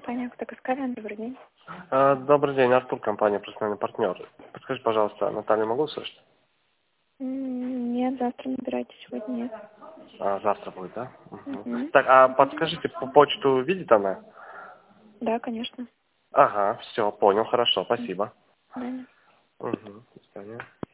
компания «Автокаскада». Добрый день. Добрый день, Артур, компания «Профессиональный партнер». Подскажите, пожалуйста, Наталью могу услышать? Нет, завтра набирайте, сегодня нет. Завтра будет, да? Мгм. Так, а подскажите, по почту видит она? Да, конечно. Ага, все, понял, хорошо, спасибо. Да. До свидания.